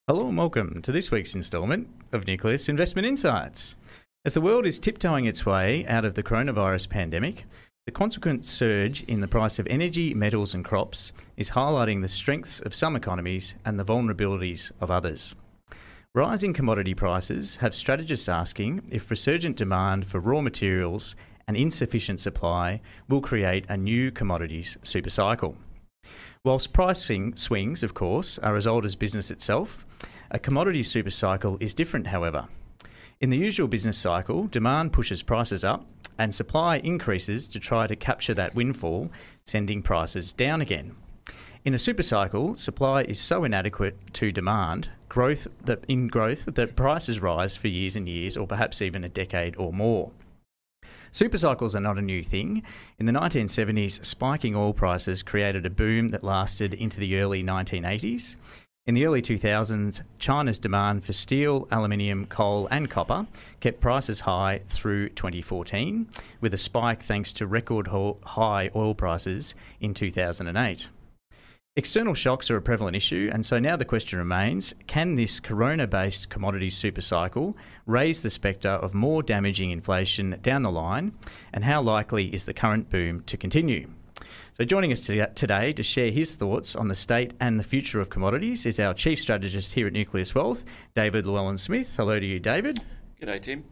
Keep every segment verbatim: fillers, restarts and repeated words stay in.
Hello and welcome to this week's instalment of Nucleus Investment Insights. As the world is tiptoeing its way out of the coronavirus pandemic, the consequent surge in the price of energy, metals and crops is highlighting the strengths of some economies and the vulnerabilities of others. Rising commodity prices have strategists asking if resurgent demand for raw materials and insufficient supply will create a new commodities supercycle. Whilst pricing swings, of course, are as old as business itself, a commodity supercycle is different, however. In the usual business cycle, demand pushes prices up and supply increases to try to capture that windfall, sending prices down again. In a supercycle, supply is so inadequate to demand, growth that in growth that prices rise for years and years, or perhaps even a decade or more. Supercycles are not a new thing. In the nineteen seventies, spiking oil prices created a boom that lasted into the early nineteen eighties. In the early two thousands, China's demand for steel, aluminium, coal and copper kept prices high through twenty fourteen, with a spike thanks to record high oil prices in two thousand eight. External shocks are a prevalent issue, and so now the question remains, can this corona-based commodities supercycle raise the spectre of more damaging inflation down the line, and how likely is the current boom to continue? So joining us today to share his thoughts on the state and the future of commodities is our Chief Strategist here at Nucleus Wealth, David Llewellyn-Smith. Hello to you, David. G'day, Tim.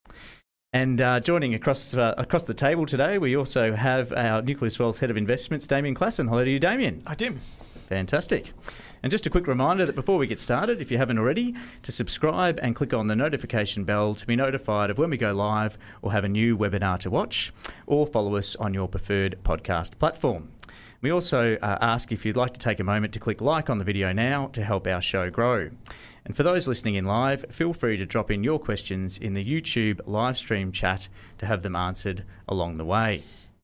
And uh, joining across uh, across the table today, we also have our Nucleus Wealth Head of Investments, Damien Klassen. Hello to you, Damien. Hi, Tim. Fantastic. And just a quick reminder that before we get started, if you haven't already, to subscribe and click on the notification bell to be notified of when we go live or have a new webinar to watch, or follow us on your preferred podcast platform. We also uh, ask if you'd like to take a moment to click like on the video now to help our show grow. And for those listening in live, feel free to drop in your questions in the YouTube live stream chat to have them answered along the way.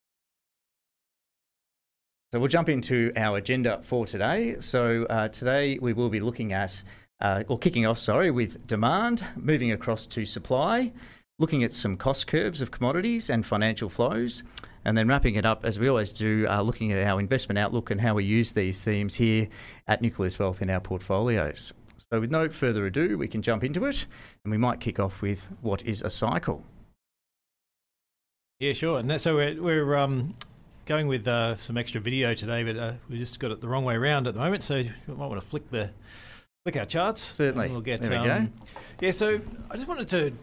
So we'll jump into our agenda for today. So uh, today we will be looking at, uh, or kicking off, sorry, with demand, moving across to supply, looking at some cost curves of commodities and financial flows, and then wrapping it up, as we always do, uh, looking at our investment outlook and how we use these themes here at Nucleus Wealth in our portfolios. So with no further ado, we can jump into it, and we might kick off with what is a cycle. Yeah, sure. And that, so we're, we're um, going with uh, some extra video today, but uh, we just got it the wrong way around at the moment. So you might want to flick the flick our charts. Certainly. We'll get. There we um, go. Yeah. So I just wanted to.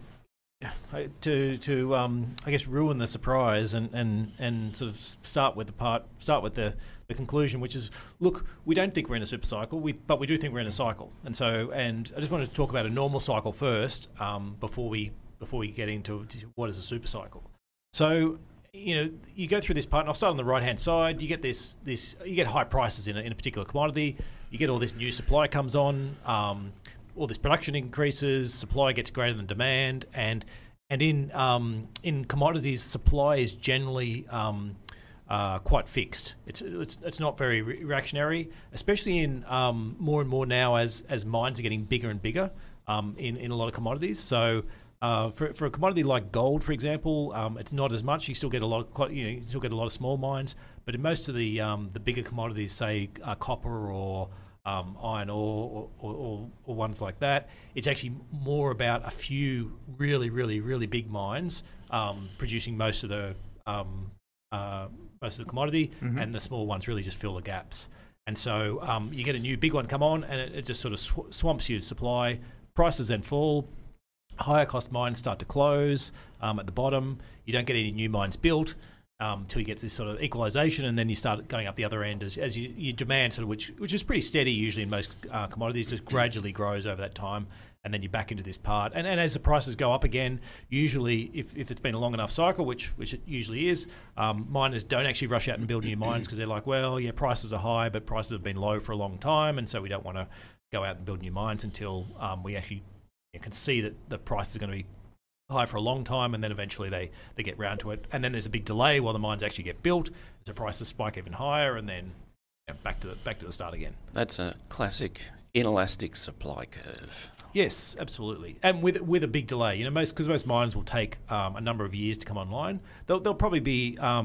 To to um, I guess ruin the surprise and, and, and sort of start with the part start with the, the conclusion, which is, look, we don't think we're in a super cycle, we but we do think we're in a cycle, and so and I just wanted to talk about a normal cycle first um, before we before we get into what is a super cycle. So you know you go through this part, and I'll start on the right hand side. You get this this you get high prices in a, in a particular commodity. You get all this new supply comes on. Um, all this production increases, supply gets greater than demand, and and in um, in commodities, supply is generally um, uh, quite fixed. It's it's it's not very re reactionary, especially in um, more and more now as as mines are getting bigger and bigger um, in in a lot of commodities. So uh, for for a commodity like gold, for example, um, it's not as much. You still get a lot of quite, you know you still get a lot of small mines, but in most of the um, the bigger commodities, say uh, copper or Um, iron ore or, or, or ones like that, it's actually more about a few really, really, really big mines um, producing most of the um, uh, most of the commodity, mm-hmm. and the small ones really just fill the gaps. And so um, you get a new big one come on, and it, it just sort of sw swamps your supply. Prices then fall. Higher cost mines start to close um, at the bottom. You don't get any new mines built. Um, until you get this sort of equalisation, and then you start going up the other end as, as you, your demand, sort of, which which is pretty steady usually in most uh, commodities, just gradually grows over that time, and then you're back into this part. And, and as the prices go up again, usually if, if it's been a long enough cycle, which which it usually is, um, miners don't actually rush out and build new mines because they're like, well, yeah, prices are high, but prices have been low for a long time, and so we don't want to go out and build new mines until um, we actually you know, can see that the price is going to be high for a long time, and then eventually they they get round to it, and then there's a big delay while the mines actually get built, so prices spike even higher, and then you know, back to the back to the start again. That's a classic inelastic supply curve. Yes, absolutely, and with with a big delay. You know, most because most mines will take um, a number of years to come online. They'll they'll probably be um,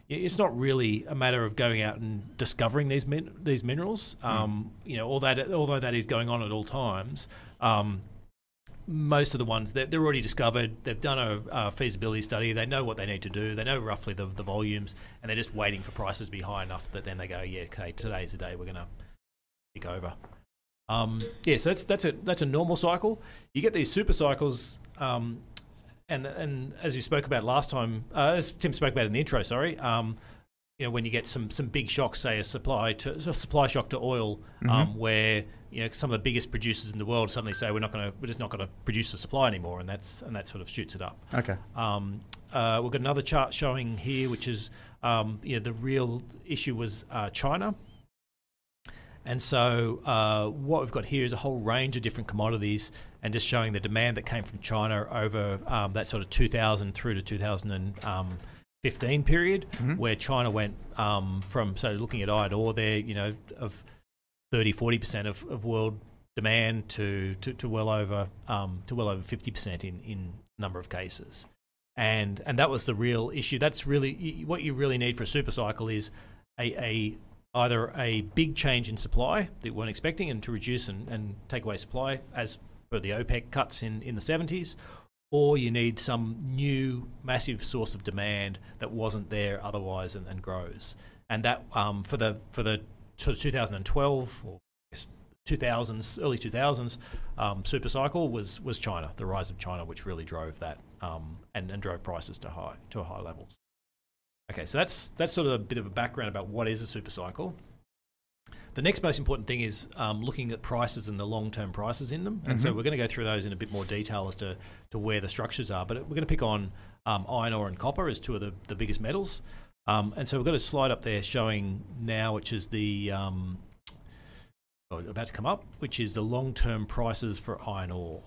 it's not really a matter of going out and discovering these min- these minerals. Um, mm. You know, all that, although that is going on at all times. Um, most of the ones they're, they're already discovered. They've done a, a feasibility study. They know what they need to do. They know roughly the, the volumes, and they're just waiting for prices to be high enough that then they go, yeah, okay, today's the day we're going to pick over. Um, yeah, so that's that's a that's a normal cycle. You get these super cycles, um, and and as you spoke about last time, uh, as Tim spoke about in the intro, sorry. Um, you know, when you get some some big shocks, say a supply to a supply shock to oil, mm-hmm. um, where you know some of the biggest producers in the world suddenly say we're not going to we're just not going to produce the supply anymore, and that's and that sort of shoots it up. Okay. Um, uh, we've got another chart showing here, which is um, you know, the real issue was uh, China, and so uh, what we've got here is a whole range of different commodities, and just showing the demand that came from China over um, that sort of two thousand through to two thousand fifteen period, mm-hmm. where China went um, from, so looking at iron ore there, you know, of thirty, forty percent of, of world demand to, to, to well over um, to well over fifty percent in, in number of cases. And and that was the real issue. That's really, what you really need for a super cycle is a, a either a big change in supply that we weren't expecting and to reduce and, and take away supply as per the OPEC cuts in, in the seventies, or you need some new massive source of demand that wasn't there otherwise and, and grows. And that um, for the for the sort of two thousand twelve or two thousands, early two thousands um, super cycle was was China, the rise of China, which really drove that um, and, and drove prices to high to high levels. Okay, so that's that's sort of a bit of a background about what is a super cycle. The next most important thing is um, looking at prices and the long-term prices in them. And mm-hmm. so we're going to go through those in a bit more detail as to, to where the structures are. But we're going to pick on um, iron ore and copper as two of the, the biggest metals. Um, and so we've got a slide up there showing now, which is the, um, oh, about to come up, which is the long-term prices for iron ore.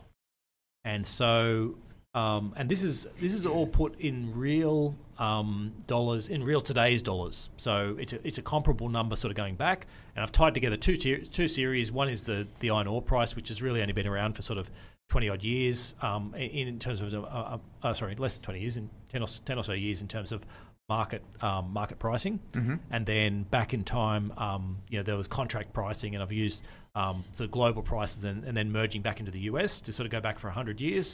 And so, um, and this is this is all put in real um, dollars, in real today's dollars. So it's a, it's a comparable number sort of going back. And I've tied together two tier, two series. One is the, the iron ore price, which has really only been around for sort of twenty odd years um, in, in terms of, uh, uh, uh, sorry, less than twenty years, in ten or, ten or so years in terms of market um, market pricing. Mm-hmm. And then back in time, um, you know, there was contract pricing, and I've used um, the global prices and, and then merging back into the U S to sort of go back for one hundred years.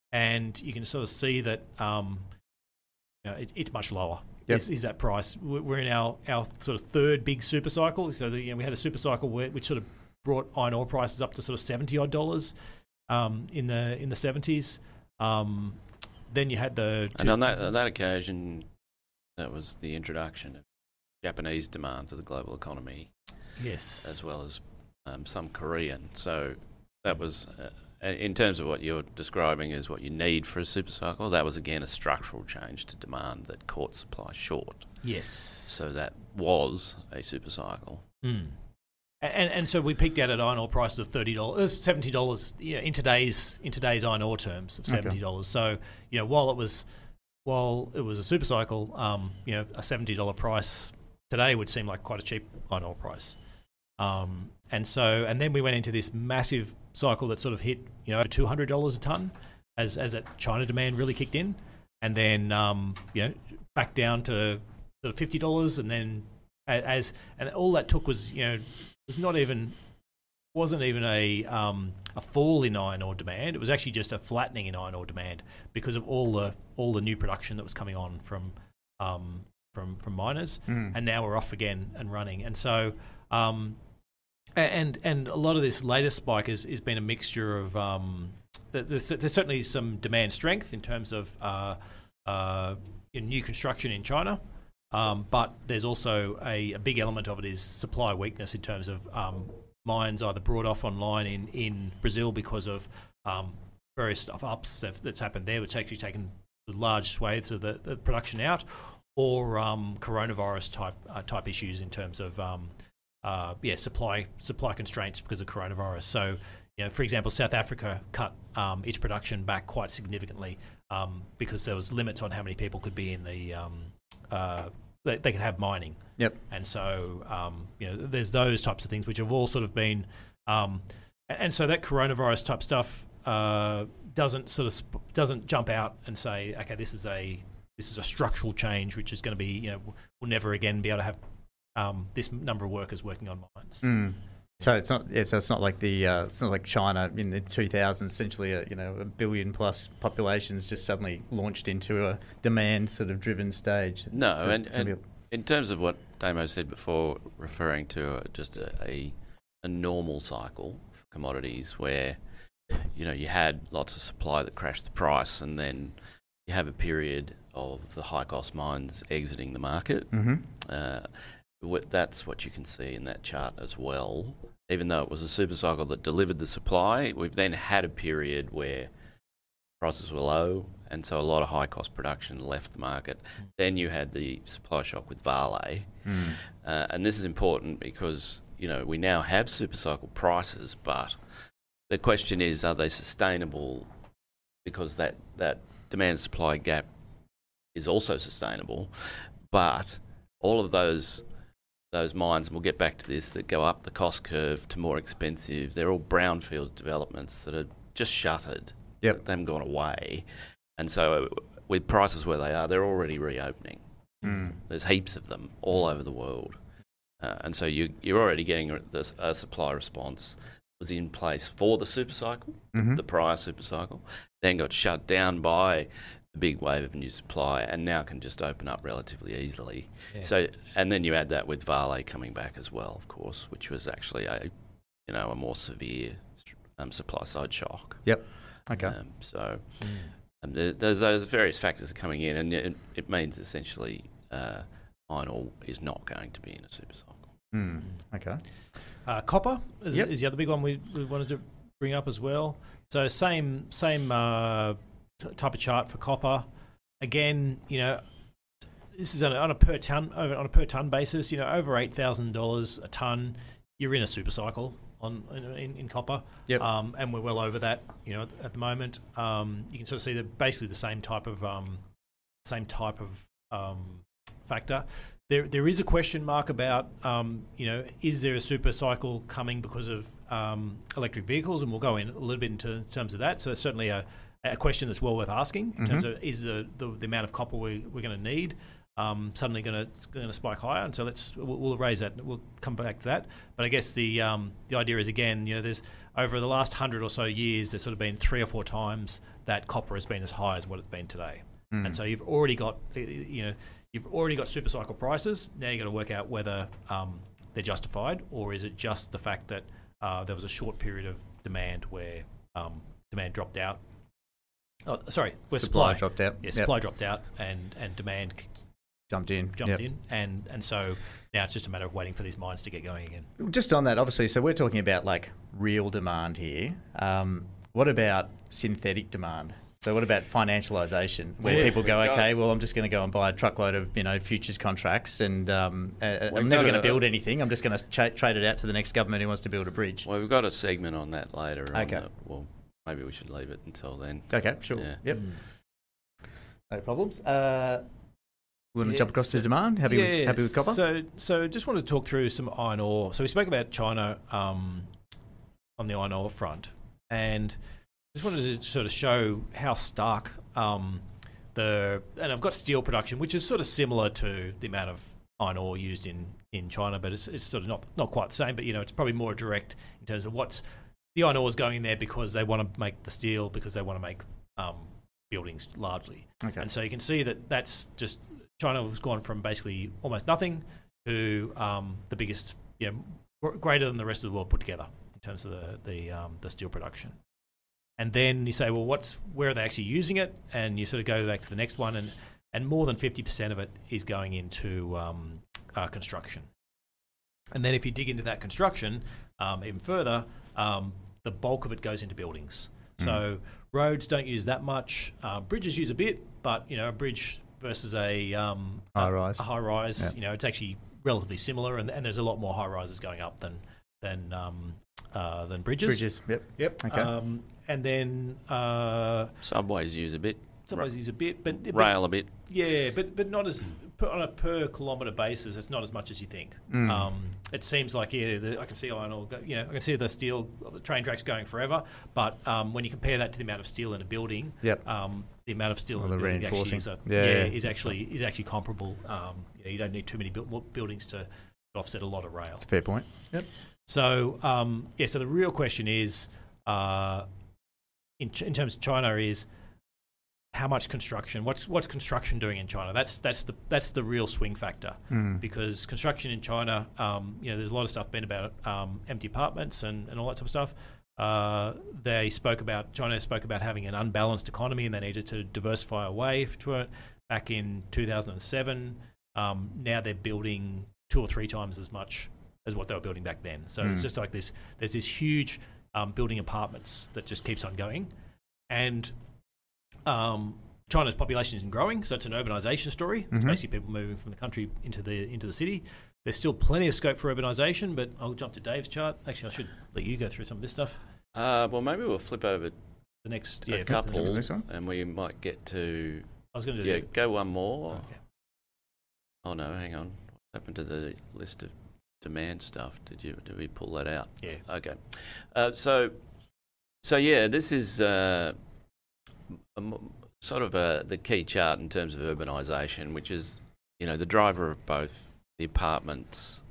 And you can sort of see that um, you know, it, it's much lower. Yep. Is, is that price? We're in our, our sort of third big super cycle. So the, you know, we had a super cycle where, which sort of brought iron ore prices up to sort of seventy odd dollars um, in the in the seventies. Um, then you had the and on that on that occasion, that was the introduction of Japanese demand to the global economy. Yes, as well as um, some Korean. So that was. Uh, In terms of what you're describing as what you need for a super cycle, that was again a structural change to demand that caught supply short. Yes. So that was a super cycle. Mm. And and so we peaked out at iron ore prices of thirty dollars, seventy dollars, you know, in today's in today's iron ore terms of seventy dollars. Okay. So you know, while it was while it was a super cycle, um, you know, a seventy dollar price today would seem like quite a cheap iron ore price. Um, and so, and then we went into this massive cycle that sort of hit, you know, over two hundred dollars a ton as, as that China demand really kicked in. And then, um, you know, back down to sort of fifty dollars. And then as, and all that took was, you know, was not even, wasn't even a, um, a fall in iron ore demand. It was actually just a flattening in iron ore demand because of all the, all the new production that was coming on from, um, from, from miners. Mm. And now we're off again and running. And so, um, And and a lot of this latest spike has, has been a mixture of um, there's, there's certainly some demand strength in terms of uh, uh, in new construction in China, um, but there's also a, a big element of it is supply weakness in terms of um, mines either brought off online in, in Brazil because of um, various stuff ups that, that's happened there, which actually taken large swathes of the, the production out, or um, coronavirus type uh, type issues in terms of um, Uh, yeah, supply supply constraints because of coronavirus. So, you know, for example, South Africa cut um, its production back quite significantly um, because there was limits on how many people could be in the um, uh, they, they could have mining. Yep. And so, um, you know, there's those types of things which have all sort of been, um, and so that coronavirus type stuff uh, doesn't sort of sp- doesn't jump out and say, okay, this is a this is a structural change, which is going to be, you know, we'll never again be able to have um, this number of workers working on mines. Mm. So it's not. Yeah, so it's not like the. Uh, it's not like China in the two thousands. Essentially, a, you know, a billion plus populations just suddenly launched into a demand sort of driven stage. No, So and, it's gonna and be in terms of what Damo said before, referring to uh, just a, a a normal cycle for commodities where, you know, you had lots of supply that crashed the price, and then you have a period of the high cost mines exiting the market. a, mm-hmm. Uh, wh- that's what you can see in that chart as well. Even though it was a super cycle that delivered the supply, we've then had a period where prices were low, and so a lot of high cost production left the market. Mm. Then you had the supply shock with Vale, Mm. uh, and this is important because, you know, we now have super cycle prices, but the question is, are they sustainable? Because that that demand supply gap is also sustainable, but all of those those mines, and we'll get back to this, that go up the cost curve to more expensive, they're all brownfield developments that are just shuttered. Yep. They haven't gone away. And so with prices where they are, they're already reopening. Mm. There's heaps of them all over the world. Uh, and so you, you're already getting a, a supply response that was in place for the super cycle, Mm-hmm. the prior super cycle, then got shut down by the big wave of new supply, and now can just open up relatively easily. Yeah. So, and then you add that with Vale coming back as well, of course, which was actually a, you know, a more severe um, supply side shock. Yep. Okay. Um, so, Mm. um, there, there's those various factors coming in, and it, it means essentially uh, iron ore is not going to be in a super cycle. Mm. Okay. Uh, copper is, Yep. is the other big one we, we wanted to bring up as well. So same same uh, t- type of chart for copper. Again, you know, this is on a, on a per ton over on a per ton basis. You know, over eight thousand dollars a ton, you're in a super cycle on in, in copper. Yep. Um, and we're well over that. You know, at, at the moment, um, you can sort of see that basically the same type of um, same type of um, factor. There, there is a question mark about, um, you know, is there a super cycle coming because of um, electric vehicles? And we'll go in a little bit into in terms of that. So it's certainly a, a question that's well worth asking in terms Mhm. of is the, the, the amount of copper we, we're going to need um, suddenly going to going to spike higher? And so let's we'll, we'll raise that. We'll come back to that. But I guess the um, the idea is, again, you know, there's over the last hundred or so years, there's sort of been three or four times that copper has been as high as what it's been today. Mm. And so you've already got, you know, you've already got super cycle prices. Now you've got to work out whether um, they're justified, or is it just the fact that uh, there was a short period of demand where um, demand dropped out. Oh, sorry, where Supply supply, dropped out. Yeah, Yep. supply dropped out, and, and demand Jumped in. jumped Yep. in, and and so now it's just a matter of waiting for these mines to get going again. Just on that, obviously, so we're talking about like real demand here. Um, what about synthetic demand? So what about financialization, where Yeah, people go, we've got- okay, well, I'm just going to go and buy a truckload of, you know, futures contracts, and um, uh, We've I'm never got going to a- build anything. I'm just going to tra- trade it out to the next government who wants to build a bridge. Well, we've got a segment on that later. on Okay. the- well, maybe we should leave it until then. Okay, sure. Yeah. Yep, Mm. no problems. Uh, we want to Yeah, jump across so- to demand. Happy with happy with copper? So, so just wanted to talk through some iron ore. So we spoke about China um, on the iron ore front, and just wanted to sort of show how stark um, the and I've got steel production, which is sort of similar to the amount of iron ore used in, in China, but it's it's sort of not not quite the same. But you know, it's probably more direct in terms of what's the iron ore is going in there because they want to make the steel, because they want to make um, buildings largely. Okay. And so you can see that that's just China has gone from basically almost nothing to um, the biggest, you know, gr- greater than the rest of the world put together in terms of the the, um, the steel production. And then you say, well, what's where are they actually using it? And you sort of go back to the next one, and and more than fifty percent of it is going into um, uh, construction. And then if you dig into that construction um, even further, um, the bulk of it goes into buildings. Mm. So roads don't use that much. Uh, bridges use a bit, but you know, a bridge versus a um, High a, rise. a high rise, Yeah. you know, it's actually relatively similar, and, and there's a lot more high rises going up than than um, uh, than bridges. Bridges, yep. Yep. Okay. Um, and then uh, Subways use a bit, subways use a bit, but, but rail a bit. yeah, but but not as per, on a per kilometre basis, it's not as much as you think. Mm. Um, it seems like yeah, the, I can see iron ore, go, you know, I can see the steel, the train tracks going forever. But um, when you compare that to the amount of steel in a building, Yep. um, the amount of steel Well, in a the building actually reinforcing. is, a, Yeah, yeah, yeah. is actually is actually comparable. Um, you know, you don't need too many bu- buildings to offset a lot of rail. That's a fair point. Yep. So um, yeah, so the real question is, uh, in ch- in terms of China, is how much construction? What's what's construction doing in China? That's that's the that's the real swing factor, Mm. because construction in China, um, you know, there's a lot of stuff been about um, empty apartments and, and all that type of stuff. Uh, they spoke about China spoke about having an unbalanced economy, and they needed to diversify away to it. Back in two thousand seven, um, now they're building two or three times as much as what they were building back then. So Mm. it's just like this. There's this huge um, building apartments that just keeps on going, and um, China's population isn't growing, so it's an urbanisation story. It's Mhm. basically people moving from the country into the into the city. There's still plenty of scope for urbanisation, but I'll jump to Dave's chart. Actually, I should let you go through some of this stuff. Uh, well, maybe we'll flip over The next, a yeah, couple, to this one. and we might get to I was going to do. yeah. the- Go one more. Okay. Oh no, hang on. What happened to the list of demand stuff? Did you did we pull that out? Yeah. Okay. Uh, so so yeah, this is uh, a m- sort of a, the key chart in terms of urbanisation, which is you know the driver of both the apartments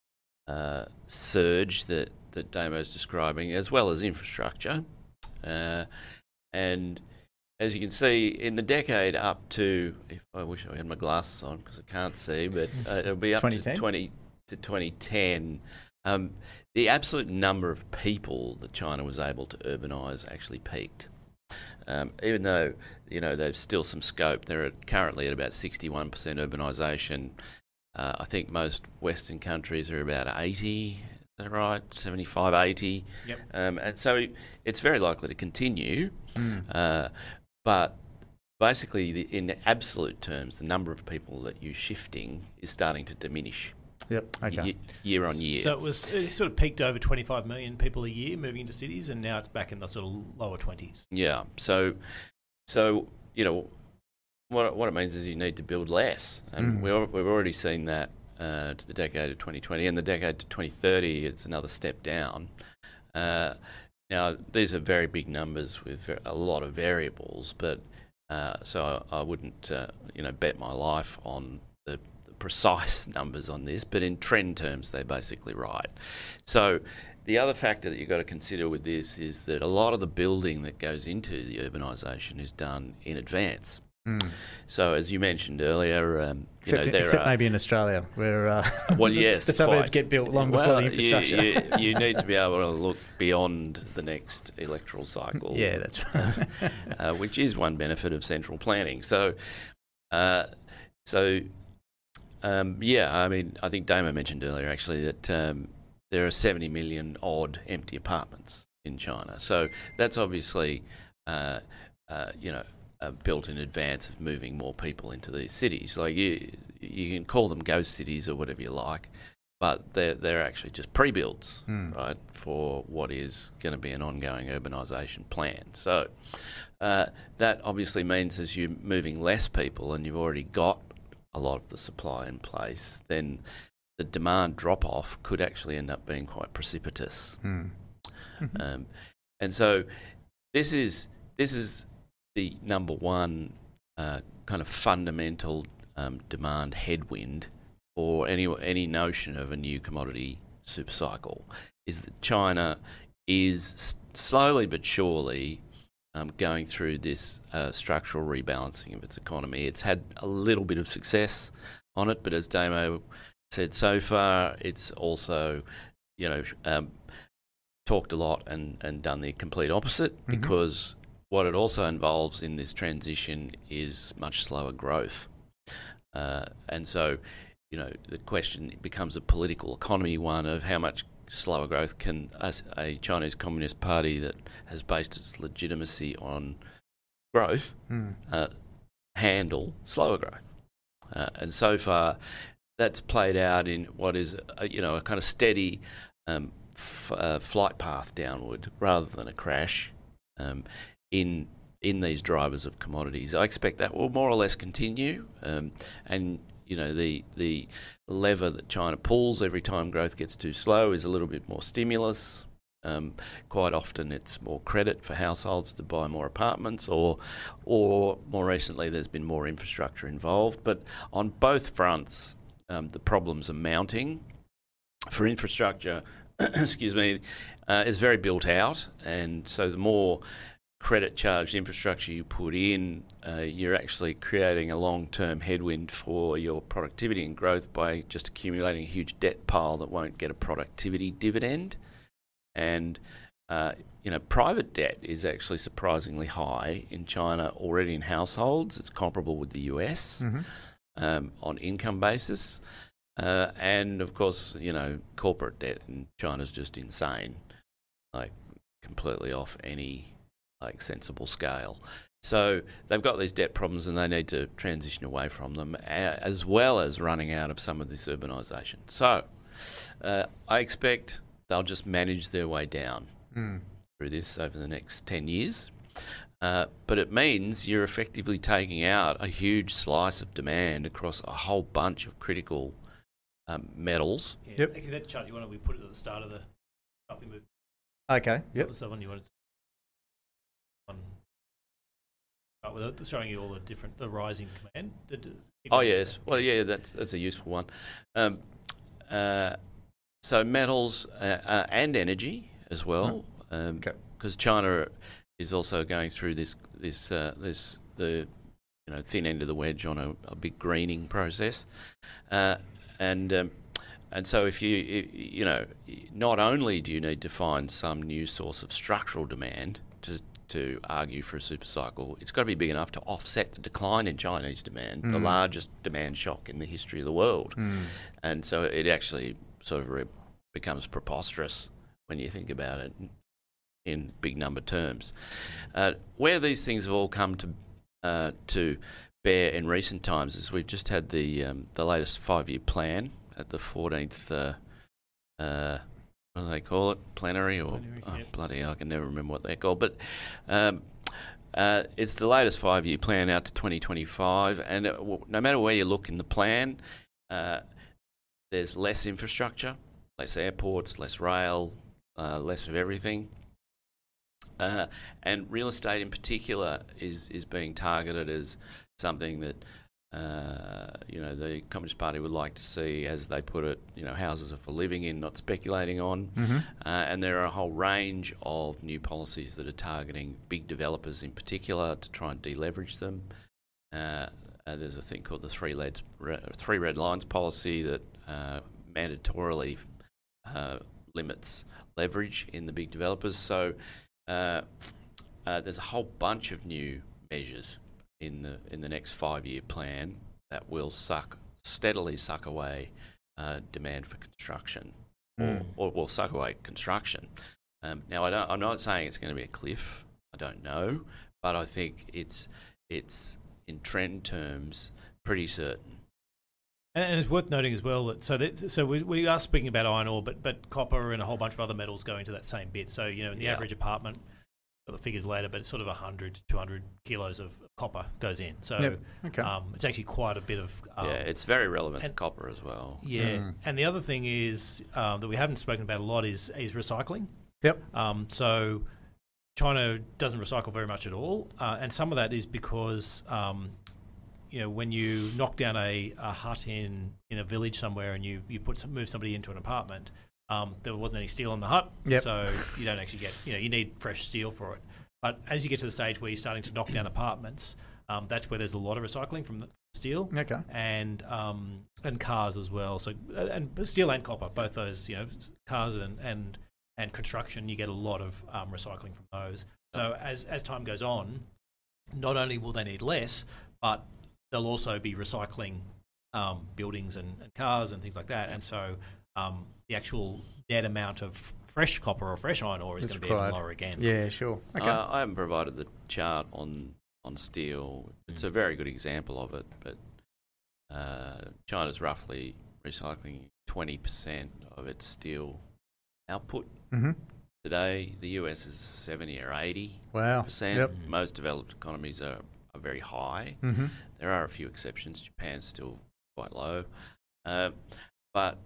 uh, surge that that Damo's describing, as well as infrastructure, uh, and as you can see, in the decade up to, if I wish I had my glasses on because I can't see, but uh, it'll be up twenty to ten? twenty to twenty ten. Um, the absolute number of people that China was able to urbanise actually peaked. Um, even though you know there's still some scope, they're at, currently at about sixty-one percent urbanisation. Uh, I think most Western countries are about eighty. Is that right? seventy-five, eighty. Yep. Um, and so it's very likely to continue. Mm. Uh, but basically, the, in absolute terms, the number of people that you're shifting is starting to diminish Yep. Okay. ye- year on year. So it was it sort of peaked over twenty-five million people a year moving into cities, and now it's back in the sort of lower twenties. Yeah. So, so you know, what what it means is you need to build less, and Mm. we al- we've already seen that uh, to the decade of twenty twenty, and the decade to twenty thirty, it's another step down. Uh, now, these are very big numbers with ver- a lot of variables, but uh, so I, I wouldn't, uh, you know, bet my life on the, the precise numbers on this. But in trend terms, they're basically right. So the other factor that you've got to consider with this is that a lot of the building that goes into the urbanisation is done in advance. Mm. So as you mentioned earlier, um, you Except, know, there except are, maybe in Australia, where uh, well, yes, the suburbs quite. get built long well, before the infrastructure. You, you, you need to be able to look beyond the next electoral cycle. Yeah, that's right. uh, which is one benefit of central planning. So, uh, so um, yeah, I mean, I think Damo mentioned earlier actually that um, there are seventy million odd empty apartments in China. So that's obviously, uh, uh, you know. Uh, built in advance of moving more people into these cities. Like you, you can call them ghost cities or whatever you like, but they're they're actually just pre-builds, Mm. right, for what is going to be an ongoing urbanisation plan. So uh, that obviously means as you're moving less people and you've already got a lot of the supply in place, then the demand drop-off could actually end up being quite precipitous. Mm. Mhm. Um, and so this is this is the number one uh, kind of fundamental um, demand headwind for any any notion of a new commodity super cycle is that China is s- slowly but surely um, going through this uh, structural rebalancing of its economy. It's had a little bit of success on it, but as Damo said so far, it's also, you know, um, talked a lot and, and done the complete opposite Mhm. because what it also involves in this transition is much slower growth. Uh, and so, you know, the question becomes a political economy one of how much slower growth can a, a Chinese Communist Party that has based its legitimacy on growth Mm. uh, handle slower growth. Uh, and so far, that's played out in what is, a, you know, a kind of steady um, f- uh, flight path downward rather than a crash um, in in these drivers of commodities. I expect that will more or less continue, um, and you know, the the lever that China pulls every time growth gets too slow is a little bit more stimulus. Um, quite often it's more credit for households to buy more apartments, or or more recently there's been more infrastructure involved. But on both fronts, um, the problems are mounting. For infrastructure, excuse me, uh, is very built out, and so the more credit charged infrastructure you put in, uh, you're actually creating a long-term headwind for your productivity and growth by just accumulating a huge debt pile that won't get a productivity dividend. And uh, you know, private debt is actually surprisingly high in China already in households. It's comparable with the U S mm-hmm. um, on income basis. Uh, and of course, you know, corporate debt in China's just insane, like completely off any like sensible scale. So they've got these debt problems and they need to transition away from them, as well as running out of some of this urbanisation. So uh, I expect they'll just manage their way down mm. through this over the next ten years. Uh, but it means you're effectively taking out a huge slice of demand across a whole bunch of critical um, metals. Yeah, yep. Actually, that chart you wanted, we put it at the start of the chart we moved. Okay. Yep. That was the one you wanted. On, right, with it, showing you all the different, the rising command. The, the, oh yes. Well, yeah, that's that's a useful one. Um, uh, So metals uh, uh, and energy as well, because um, okay. China is also going through this this uh, this the you know thin end of the wedge on a, a big greening process, uh, and um, and so if you you know not only do you need to find some new source of structural demand to to argue for a super cycle, it's got to be big enough to offset the decline in Chinese demand, mm. the largest demand shock in the history of the world, mm. and so it actually sort of re- becomes preposterous when you think about it in, in big number terms. Uh, where these things have all come to uh, to bear in recent times is we've just had the um, the latest five-year plan at the fourteenth, uh, uh, what do they call it, plenary or plenary, oh, yep. bloody hell, I can never remember what they're called, but um, uh, it's the latest five-year plan out to twenty twenty-five, and it, no matter where you look in the plan, uh, there's less infrastructure, less airports, less rail, uh, less of everything. Uh, and real estate in particular is, is being targeted as something that, uh, you know, the Communist Party would like to see, as they put it, you know, houses are for living in, not speculating on. Mm-hmm. Uh, and there are a whole range of new policies that are targeting big developers in particular to try and deleverage them. Uh, uh, there's a thing called the three, leads, re, three red lines policy that uh, mandatorily Uh, limits leverage in the big developers. So uh, uh, there's a whole bunch of new measures in the in the next five-year plan that will suck steadily suck away uh, demand for construction, mm. or, or will suck away construction. Um, now I don't, I'm not saying it's going to be a cliff. I don't know, but I think it's it's in trend terms pretty certain. And it's worth noting as well that so that, so we, we are speaking about iron ore, but but copper and a whole bunch of other metals go into that same bit. So you know, in the yeah. average apartment, got the figures later, but it's sort of one hundred, two hundred kilos of copper goes in. So yep. okay. um, it's actually quite a bit of um, yeah, it's very relevant and, to copper as well. Yeah, mm. and the other thing is um, that we haven't spoken about a lot is is recycling. Yep. Um, so China doesn't recycle very much at all, uh, and some of that is because um, you know, when you knock down a, a hut in, in a village somewhere and you, you put some, move somebody into an apartment, um, there wasn't any steel in the hut, yep. so you don't actually get, you know, you need fresh steel for it. But as you get to the stage where you're starting to knock down apartments, um, that's where there's a lot of recycling from the steel, okay, and um, and cars as well. So and steel and copper, both those, you know, cars and and, and construction, you get a lot of um, recycling from those. So as as time goes on, not only will they need less, but they'll also be recycling um, buildings and, and cars and things like that. And so um, the actual net amount of fresh copper or fresh iron ore is going to be even lower again. Yeah, sure. Okay. Uh, I haven't provided the chart on, on steel. It's mm. a very good example of it, but uh, China's roughly recycling twenty percent of its steel output. Mm-hmm. Today, the U S is seventy or eighty wow. percent. Yep. Most developed economies are are very high. Mm-hmm. There are a few exceptions. Japan's still quite low. Uh, but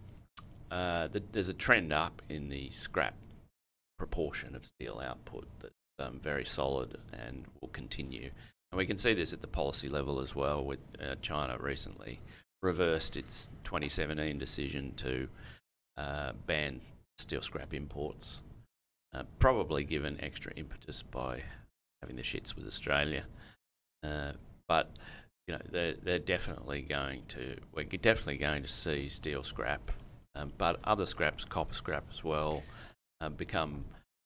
uh, the, there's a trend up in the scrap proportion of steel output that's um, very solid and will continue. And we can see this at the policy level as well, with uh, China recently reversed its twenty seventeen decision to uh, ban steel scrap imports, uh, probably given extra impetus by having the shits with Australia. Uh, but you know, they're, they're definitely going to, we're definitely going to see steel scrap, um, but other scraps, copper scrap as well, uh, become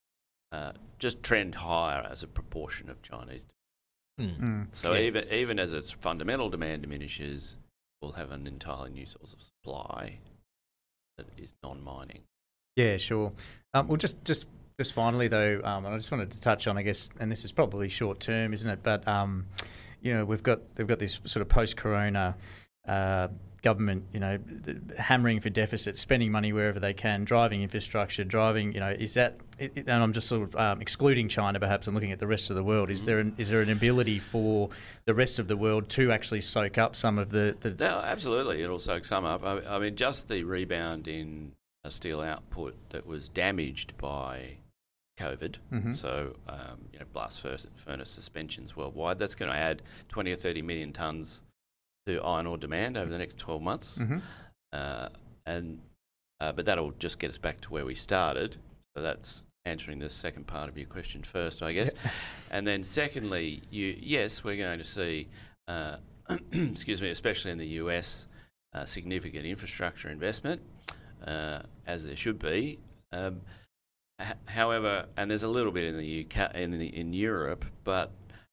uh, just trend higher as a proportion of Chinese. Mm. Mm. So Yeah. even even as its fundamental demand diminishes, we'll have an entirely new source of supply that is non-mining. Yeah, sure. Um, well, just just just finally though, um, and I just wanted to touch on, I guess, and this is probably short term, isn't it? But um, you know, we've got they've got this sort of post-corona uh, government, you know, th- hammering for deficits, spending money wherever they can, driving infrastructure, driving, you know, is that? It, it- and I'm just sort of um, excluding China, perhaps, and looking at the rest of the world. Is there an, is there an ability for the rest of the world to actually soak up some of the? the No, absolutely, it'll soak some up. I, I mean, just the rebound in uh, steel output that was damaged by COVID, Mhm. so um, you know, blast furnace, furnace suspensions worldwide, that's going to add twenty or thirty million tonnes to iron ore demand over the next twelve months. Mhm. Uh, and uh, but that'll just get us back to where we started. So that's answering the second part of your question first, I guess. And then secondly, you yes, we're going to see, uh, excuse me, especially in the U S, uh, significant infrastructure investment, uh, as there should be. Um, h- however, and there's a little bit in the U K, in the, in Europe, but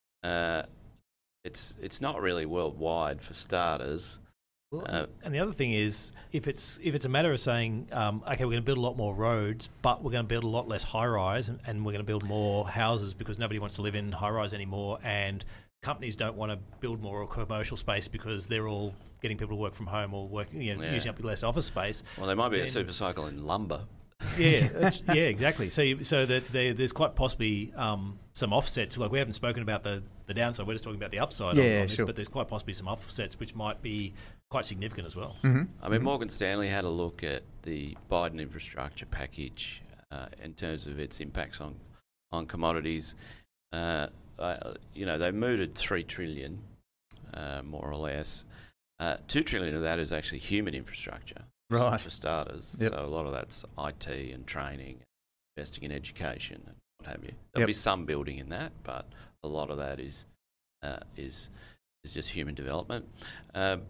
uh, it's it's not really worldwide for starters. Well, Uh, and the other thing is, if it's if it's a matter of saying, um, okay, we're going to build a lot more roads, but we're going to build a lot less high rise, and, and we're going to build more houses because nobody wants to live in high rise anymore, and companies don't want to build more commercial space because they're all getting people to work from home or working, you know, Yeah. using up less office space. Well, there might be a then- super cycle in lumber. Yeah, that's, yeah, exactly. So, you, so that there, there's quite possibly um, some offsets. Like we haven't spoken about the, the downside; we're just talking about the upside. on- Yeah, on this, sure. But there's quite possibly some offsets which might be quite significant as well. Mhm. I mean, Morgan Stanley had a look at the Biden infrastructure package uh, in terms of its impacts on on commodities. Uh, uh, you know, they mooted three trillion, uh, more or less. Uh, Two trillion of that is actually human infrastructure, Right. for starters. Yep. So a lot of that's I T and training, investing in education, and what have you. There'll Yep. be some building in that, but a lot of that is uh, is is just human development. Um,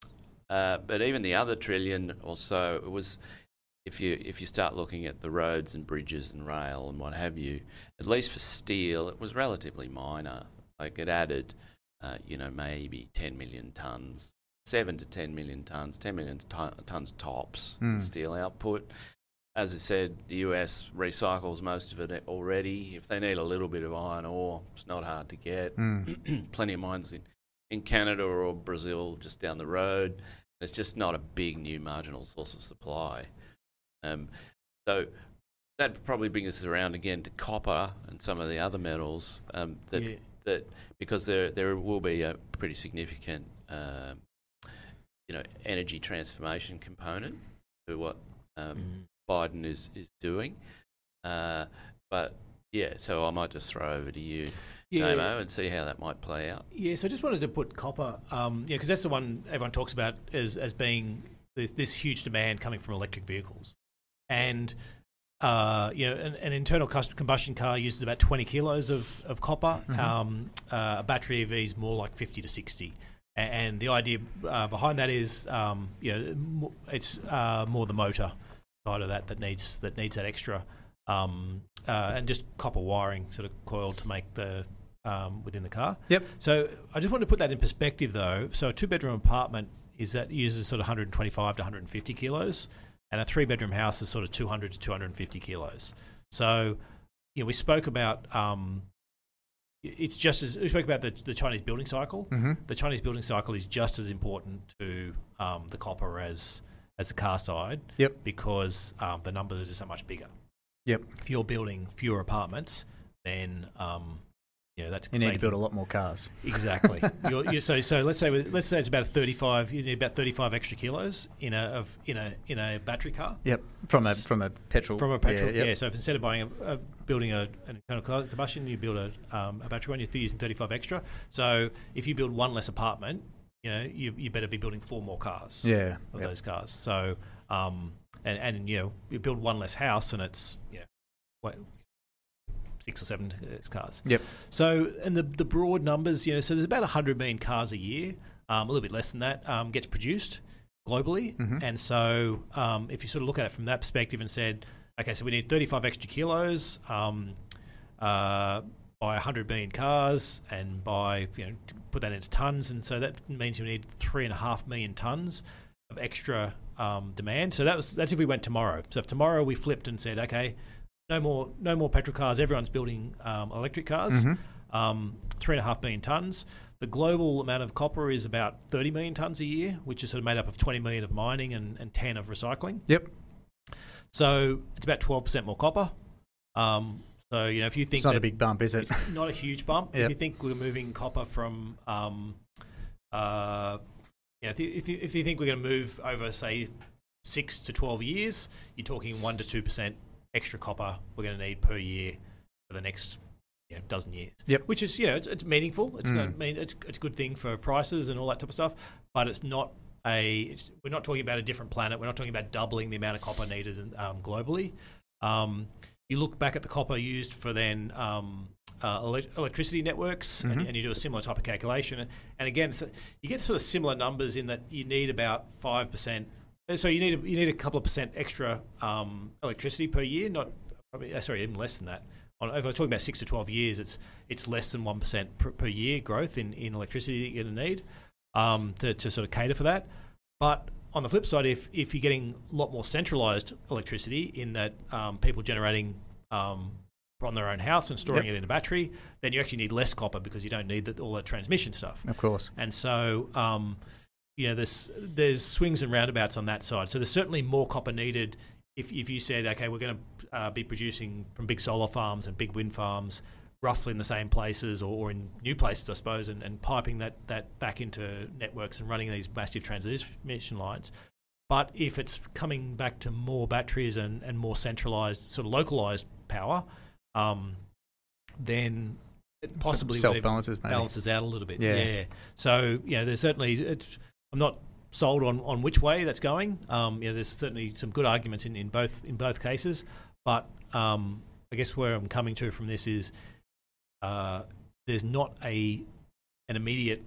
uh, but even the other trillion or so, it was, if you if you start looking at the roads and bridges and rail and what have you, at least for steel, it was relatively minor. Like it added, uh, you know, maybe ten million tonnes, seven to ten million tonnes, ten million ton- tonnes tops in Mm. steel output. As I said, the U S recycles most of it already. If they need a little bit of iron ore, it's not hard to get. Mm. Plenty of mines in, in Canada or Brazil just down the road. It's just not a big new marginal source of supply. Um, so that probably brings us around again to copper and some of the other metals um, that Yeah. that because there there will be a pretty significant um, you know energy transformation component to what um, Mm. Biden is is doing. Uh, but yeah, so I might just throw over to you, Yeah. Damo, and see how that might play out. Yeah, so I just wanted to put copper, um, yeah, because that's the one everyone talks about as as being th- this huge demand coming from electric vehicles, and uh, you know, an, an internal cus- combustion car uses about twenty kilos of of copper. Mhm. Um, uh, a battery E V is more like fifty to sixty. A- And the idea uh, behind that is, um, you know, mo- it's uh, more the motor side of that that needs that needs that extra, um, uh, and just copper wiring sort of coiled to make the um, within the car. Yep. So I just want to put that in perspective, though. So a two-bedroom apartment is that uses sort of one hundred twenty-five to one hundred fifty kilos, and a three-bedroom house is sort of two hundred to two hundred fifty kilos. So, you know, we spoke about um, it's just as we spoke about the, the Chinese building cycle. Mm-hmm. The Chinese building cycle is just as important to um, the copper as as the car side. Yep. Because um, the numbers are so much bigger. Yep. If you're building fewer apartments, then um, you know, that's You need making, to build a lot more cars. Exactly. you're, you're, so so let's say let's say it's about thirty-five. You need about thirty-five extra kilos in a of in a in a battery car. Yep, from a from a petrol. From a petrol, yeah. yeah. Yep. So if instead of buying a, a building a, an internal combustion, you build a um, a battery one, you're using thirty-five extra. So if you build one less apartment, you know, you you better be building four more cars. Yeah, of yep. those cars. So um, and and you know, you build one less house, and it's you know, what, six or seven cars. Yep. So, and the the broad numbers, you know, so there's about one hundred million cars a year, um, a little bit less than that, um, gets produced globally. Mm-hmm. And so, um, if you sort of look at it from that perspective and said, okay, so we need thirty-five extra kilos, um, uh, by one hundred million cars, and by, you know, to put that into tons, and so that means we need three and a half million tons of extra um, demand. So that was that's if we went tomorrow. So if tomorrow we flipped and said, okay, No more, no more petrol cars. Everyone's building um, electric cars. Mm-hmm. Um, three and a half million tons. The global amount of copper is about thirty million tons a year, which is sort of made up of twenty million of mining and, and ten of recycling. Yep. So it's about twelve percent more copper. Um, so you know, if you think it's not that a big bump, is it? It's not a huge bump. Yep. If you think we're moving copper from, um, uh, you know, if you, if you, if you think we're going to move over, say, six to twelve years, you're talking one to two percent. Extra copper we're going to need per year for the next you know, dozen years. Yep. Which is, you know, it's, it's meaningful. It's Mm. not mean it's it's a good thing for prices and all that type of stuff. But it's not a. It's, we're not talking about a different planet. We're not talking about doubling the amount of copper needed um, globally. Um, you look back at the copper used for then um, uh, ele- electricity networks, Mm-hmm. and, and you do a similar type of calculation. And again, so you get sort of similar numbers in that you need about five percent. So you need a, you need a couple of percent extra um, electricity per year. Not probably, uh, sorry, even less than that. On, if we're talking about six to twelve years, it's it's less than one percent per, per year growth in, in electricity that you're going to need um, to to sort of cater for that. But on the flip side, if if you're getting a lot more centralized electricity in that um, people generating um, from their own house and storing Yep. it in a battery, then you actually need less copper because you don't need the, all that transmission stuff. Of course. And so. Um, You know, there's there's swings and roundabouts on that side. So there's certainly more copper needed if if you said, okay, we're going to uh, be producing from big solar farms and big wind farms, roughly in the same places or, or in new places, I suppose, and, and piping that that back into networks and running these massive transmission lines. But if it's coming back to more batteries and, and more centralized, sort of localized power, um, then it possibly Self balances, maybe. balances out a little bit. Yeah. Yeah. So you know, there's certainly. It's, I'm not sold on, on which way that's going. Um, you know, there's certainly some good arguments in, in both in both cases, but um, I guess where I'm coming to from this is uh, there's not a an immediate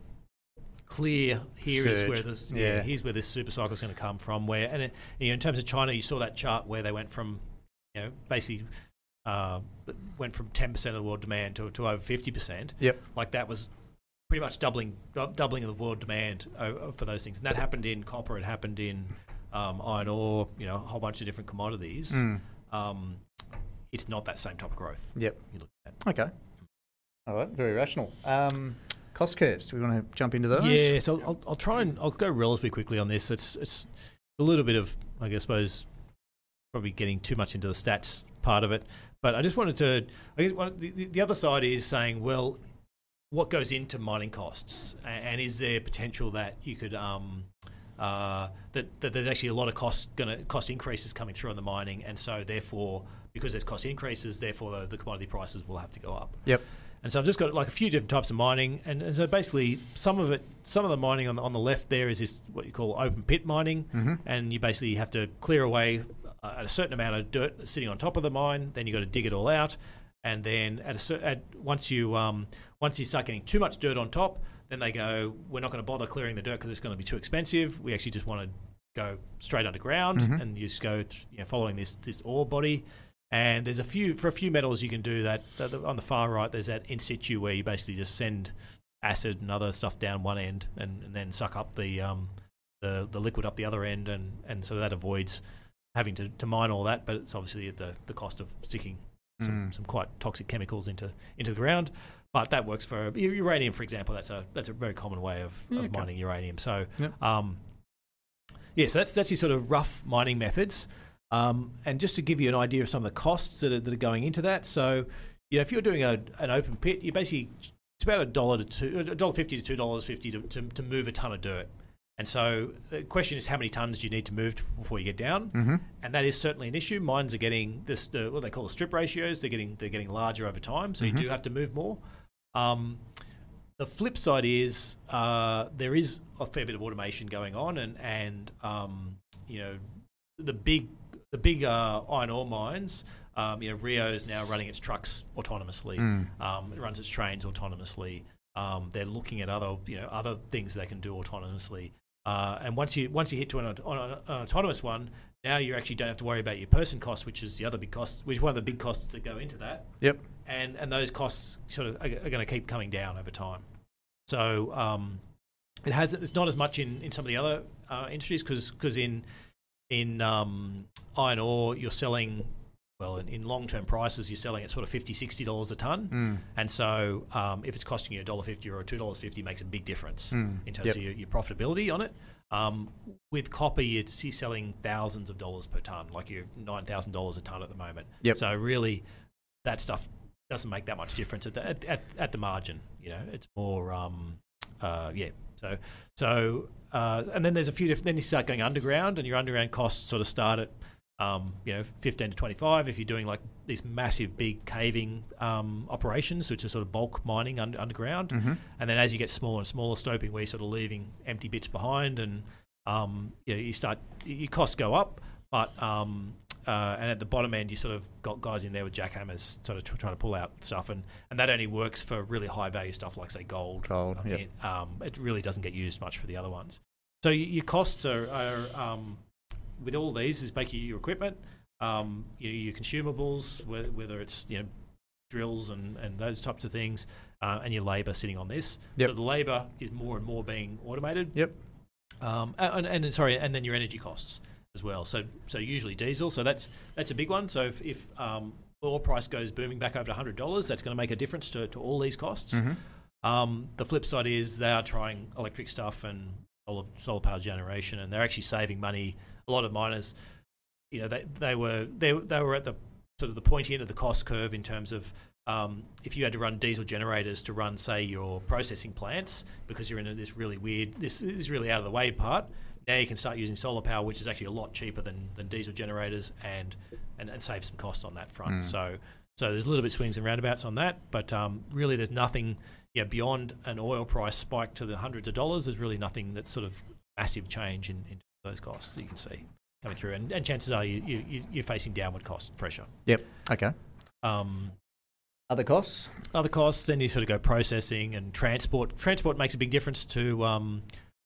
clear here is Surge. where this Yeah. yeah. here's where this super cycle is going to come from. Where and it, you know, in terms of China, you saw that chart where they went from you know basically uh, went from ten percent of the world demand to to over fifty percent. Yep. Like that was pretty much doubling doubling of the world demand uh, for those things. And that happened in copper, it happened in um, iron ore, you know, a whole bunch of different commodities. Mm. Um, it's not that same type of growth. Yep. You look at. Okay. All right. Very rational. Um, cost curves. Do we want to jump into those? Yeah, so I'll, I'll try and I'll go relatively quickly on this. It's it's a little bit of, I guess, suppose, probably getting too much into the stats part of it. But I just wanted to, I guess one, the, the other side is saying, well, what goes into mining costs, and, and is there potential that you could um, uh, that, that there's actually a lot of cost going to cost increases coming through on the mining, and so therefore because there's cost increases, therefore the, the commodity prices will have to go up. Yep. And so I've just got like a few different types of mining, and, and so basically some of it, some of the mining on the, on the left there is this what you call open pit mining, Mm-hmm. and you basically have to clear away uh, a certain amount of dirt that's sitting on top of the mine. Then you got to dig it all out, and then at a cer- at once you um, once you start getting too much dirt on top, then they go, we're not going to bother clearing the dirt because it's going to be too expensive. We actually just want to go straight underground, Mhm. and you just go th- you know, following this this ore body. And there's a few for a few metals you can do that. On the far right, there's that in situ where you basically just send acid and other stuff down one end, and, and then suck up the um the, the liquid up the other end, and, and so that avoids having to, to mine all that. But it's obviously at the, the cost of sticking some, Mm. some quite toxic chemicals into into the ground. But that works for uranium, for example. That's a that's a very common way of, of Okay. mining uranium. So Yep. um yeah, so that's that's your sort of rough mining methods. Um, and just to give you an idea of some of the costs that are, that are going into that, so you know, if you're doing a, an open pit, you basically it's about a dollar to two, a dollar fifty to two dollars fifty to, to to move a ton of dirt. And so the question is, how many tons do you need to move before you get down? Mm-hmm. And that is certainly an issue. Mines are getting this, the, what they call the strip ratios. They're getting they're getting larger over time, so Mm-hmm. you do have to move more. Um, the flip side is uh, there is a fair bit of automation going on, and and um, you know the big the big uh, iron ore mines. Um, you know, Rio is now running its trucks autonomously. Mm. Um, it runs its trains autonomously. Um, they're looking at other you know other things they can do autonomously. Uh, and once you once you hit to an, an, an autonomous one, now you actually don't have to worry about your person cost, which is the other big cost, which is one of the big costs that go into that. Yep. And and those costs sort of are, are going to keep coming down over time. So um, it has it's not as much in, in some of the other uh, industries because because in in um, iron ore you're selling. Well, in, in long-term prices, you're selling at sort of fifty dollars, sixty dollars a tonne. Mm. And so um, if it's costing you one dollar fifty or two dollars fifty, it makes a big difference Mm. in terms Yep. of your, your profitability on it. Um, with copper, you're you're selling thousands of dollars per tonne, like you're nine thousand dollars a tonne at the moment. Yep. So really, that stuff doesn't make that much difference at the, at, at, at the margin. You know, it's more, um, uh, yeah. So, so uh, and then there's a few different, then you start going underground, and your underground costs sort of start at, Um, you know, fifteen to twenty-five if you're doing like these massive big caving um, operations, which are sort of bulk mining un- underground. Mm-hmm. And then as you get smaller and smaller stoping, where you're sort of leaving empty bits behind, and um, you know, you start, your costs go up, but um, uh, and at the bottom end, you sort of got guys in there with jackhammers sort of t- trying to pull out stuff, and, and that only works for really high value stuff like say gold. Gold, I mean, yep. um, it really doesn't get used much for the other ones. So y- your costs are, are um, with all these is basically your equipment, um, your, your consumables, whether, whether it's you know drills and, and those types of things, uh, and your labour sitting on this. Yep. So the labour is more and more being automated. Yep. Um, and, and, and sorry, and then your energy costs as well. So so usually diesel. So that's that's a big one. So if, if um, oil price goes booming back over to one hundred dollars, that's going to make a difference to, to all these costs. Mm-hmm. Um, the flip side is they are trying electric stuff and solar, solar power generation, and they're actually saving money. A lot of miners, you know, they they were they they were at the sort of the pointy end of the cost curve in terms of um, if you had to run diesel generators to run, say, your processing plants because you're in this really weird, this is really out of the way part. Now you can start using solar power, which is actually a lot cheaper than, than diesel generators, and, and and save some costs on that front. Mm. So so there's a little bit swings and roundabouts on that, but um, really there's nothing. Yeah, beyond an oil price spike to the hundreds of dollars, there's really nothing that's sort of massive change in, in those costs that you can see coming through, and, and chances are you, you, you're facing downward cost pressure. Yep. Okay. Um, Other costs? other costs, then you sort of go processing and transport. Transport makes a big difference to um,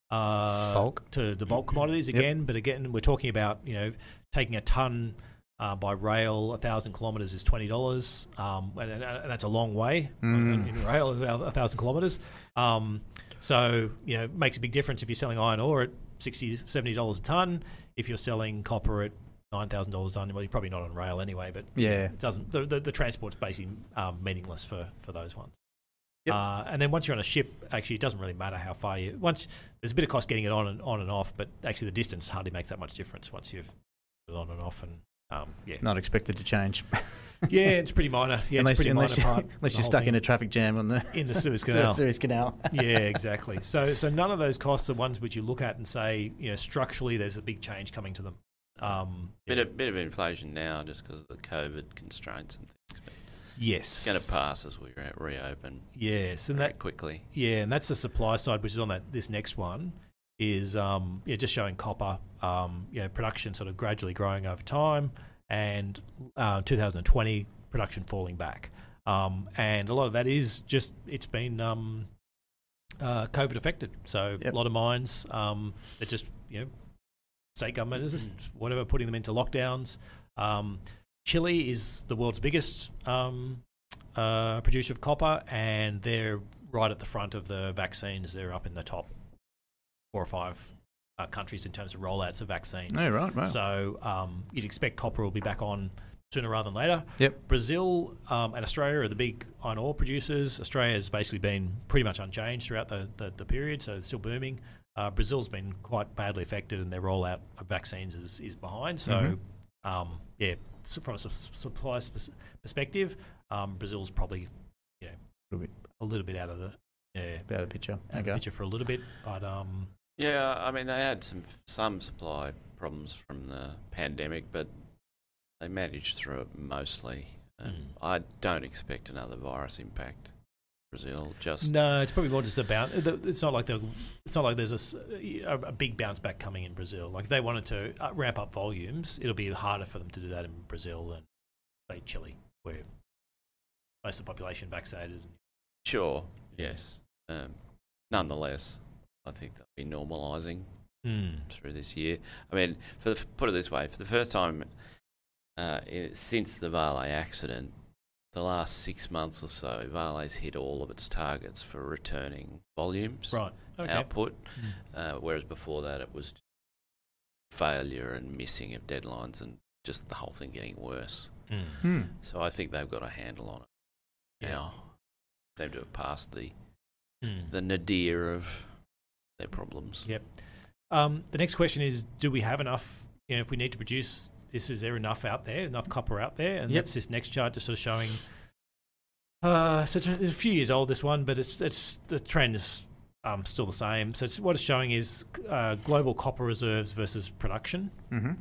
uh, Bulk. to the bulk commodities Yep. again. But again, we're talking about you know taking a ton uh, by rail, a thousand kilometres is twenty dollars, um, and, and, and that's a long way Mm. in rail, a thousand kilometres. Um, so you know, it makes a big difference if you're selling iron ore at sixty, seventy dollars a ton. If you're selling copper at nine thousand dollars a ton, well, you're probably not on rail anyway. But Yeah. it doesn't. The, the, the transport's basically um, meaningless for, for those ones. Yep. Uh, and then once you're on a ship, actually, it doesn't really matter how far you. Once there's a bit of cost getting it on and on and off, but actually the distance hardly makes that much difference once you've put it on and off. And um, yeah, Not expected to change. yeah, it's pretty minor. Yeah, unless it's pretty unless, minor you, part. unless the you're whole stuck thing. in a traffic jam on the in the Suez Canal. Suez Canal. Yeah, exactly. So so none of those costs are ones which you look at and say, you know, structurally there's a big change coming to them. Um, Bit yeah. of bit of inflation now, just because of the COVID constraints and things. But yes, it's going to pass as we re- reopen Yes, and very that quickly. yeah, and that's the supply side, which is on that this next one is um, yeah, just showing copper, um, you know, production sort of gradually growing over time, and uh, two thousand twenty production falling back, um, and a lot of that is just it's been um, uh, COVID affected. So Yep. a lot of mines um, that just you know state government is just whatever putting them into lockdowns. Um, Chile is the world's biggest um, uh, producer of copper, and they're right at the front of the vaccines. They're up in the top four or five uh, countries in terms of rollouts of vaccines. Oh, right, right. So um, you'd expect copper will be back on sooner rather than later. Yep. Brazil um, and Australia are the big iron ore producers. Australia has basically been pretty much unchanged throughout the, the, the period, so it's still booming. Uh, Brazil's been quite badly affected, and their rollout of vaccines is, is behind. So, Mhm. um, yeah, so from a su- supply sp- perspective, Um, Brazil's probably, you know, A little bit a little bit out of the yeah, out of the picture. out of the Okay. picture for a little bit, but um, Yeah, I mean, they had some some supply problems from the pandemic, but they managed through it mostly. Um, Mm. I don't expect another virus impact. Brazil just no, it's probably more just a bounce. It's not like the, it's not like there's a, s- a- a big bounce back coming in Brazil. Like if they wanted to uh, ramp up volumes, it'll be harder for them to do that in Brazil than say Chile, where most of the population vaccinated. sure, yes. Um, nonetheless, I think they'll be normalising Mm. through this year. I mean, for the, put it this way, for the first time uh, i since the Vale accident, the last six months or so, Vale's hit all of its targets for returning volumes, Right. Okay. output, Mm. uh, whereas before that it was failure and missing of deadlines and just the whole thing getting worse. Mm. Hmm. So I think they've got a handle on it Yeah. now. Seem to have passed the, Mm. the nadir of their problems. Yep. Um, the next question is: do we have enough? You know, if we need to produce this, is there enough out there, enough copper out there? And Yep. that's this next chart, just sort of showing. Uh, so it's a, it's a few years old, this one, but it's it's the trend is um, still the same. So it's, what it's showing is uh, global copper reserves versus production, Mm-hmm.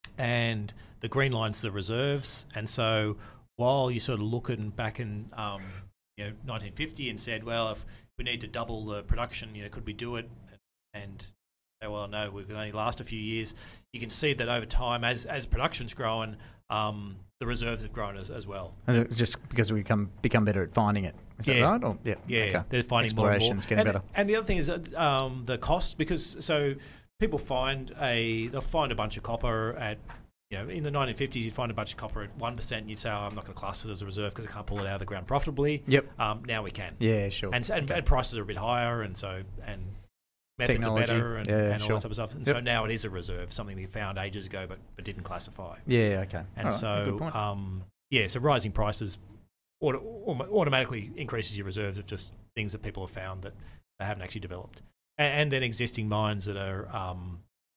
and the green line's the reserves. And so while you sort of look at back in um, you know nineteen fifty and said, well, if we need to double the production, you know, could we do it? And say, well, no, we can only last a few years. You can see that over time, as as production's grown, um, the reserves have grown as, as well. Just because we become become better at finding it. Is that Yeah. right? Or, yeah. Yeah, Okay. they're finding more and more. Exploration's getting and, better. and the other thing is that, um, the cost, because so people find a they'll find a bunch of copper at, you know, in the nineteen fifties, you'd find a bunch of copper at one percent, and you'd say, oh, I'm not going to class it as a reserve because I can't pull it out of the ground profitably. Yep. Um, now we can. Yeah, sure. And, and, Okay. and prices are a bit higher, and so and methods Technology. are better, and, Yeah, and all sure. that type of stuff. And Yep. so now it is a reserve, something they found ages ago, but but didn't classify. Yeah, okay. And All right, so, good point. um, yeah, so rising prices auto, autom- automatically increases your reserves of just things that people have found that they haven't actually developed, and, and then existing mines that are, um,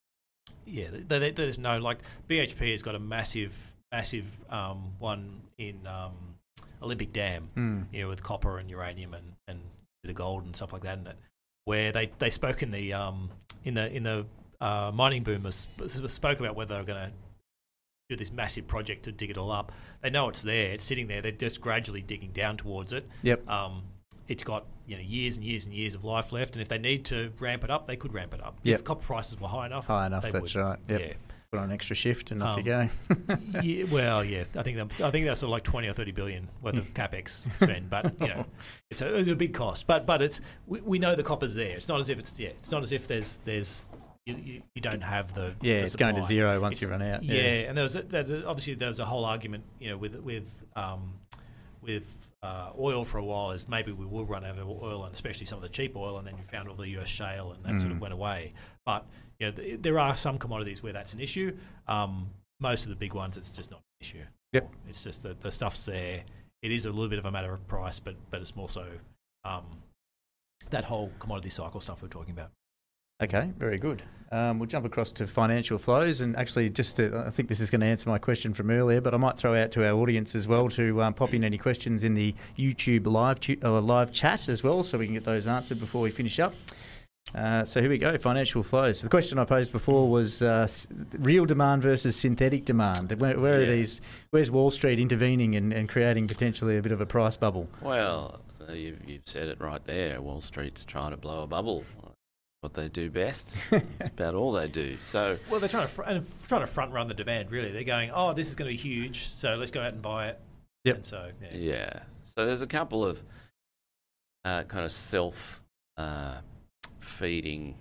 yeah, th- th- there's no, like B H P has got a massive, massive um, one in um, Olympic Dam, Mm. you know, with copper and uranium and, and a bit of gold and stuff like that in it, where they, they spoke in the um, in the in the uh, mining boom was, spoke about whether they're going to do this massive project to dig it all up. They know it's there, it's sitting there. They're just gradually digging down towards it. Yep. Um, it's got, you know, years and years and years of life left, and if they need to ramp it up, they could ramp it up. Yep. If copper prices were high enough, High enough, they that's would. right. Yep. Yeah. Put on an extra shift and off you Um, go. yeah, well, yeah, I think that, I think that's sort of like twenty or thirty billion worth of capex spend, but you know, it's a, a big cost. But but it's we, we know the copper's there. It's not as if it's yeah, it's not as if there's there's you, you, you don't have the Yeah, the it's going to supply. zero once It's- you run out. Yeah, Yeah. and there was a, there's a, obviously there was a whole argument, you know, with with um, with uh, oil for a while is maybe we will run out of oil, and especially some of the cheap oil, and then you found all the U S shale, and that sort of Mm. went away. But you know, th- there are some commodities where that's an issue. Um, most of the big ones, it's just not an issue. Yep. It's just that the stuff's there. It is a little bit of a matter of price, but but it's more so um, that whole commodity cycle stuff we're talking about. Okay, very good. Um, we'll jump across to financial flows, and actually, just to, I think this is going to answer my question from earlier, but I might throw out to our audience as well to um, pop in any questions in the YouTube live tu- uh, live chat as well, so we can get those answered before we finish up. Uh, so here we go, financial flows. So the question I posed before was uh, s- real demand versus synthetic demand. Where, where are Yeah. these? Where's Wall Street intervening and, and creating potentially a bit of a price bubble? Well, uh, you've, you've said it right there. Wall Street's trying to blow a bubble. What they do best. It's about all they do. So, Well, they're trying to fr- and trying to front run the demand. Really, they're going, oh, this is going to be huge, so let's go out and buy it. Yep. And so yeah. yeah. So there's a couple of uh, kind of self uh, feeding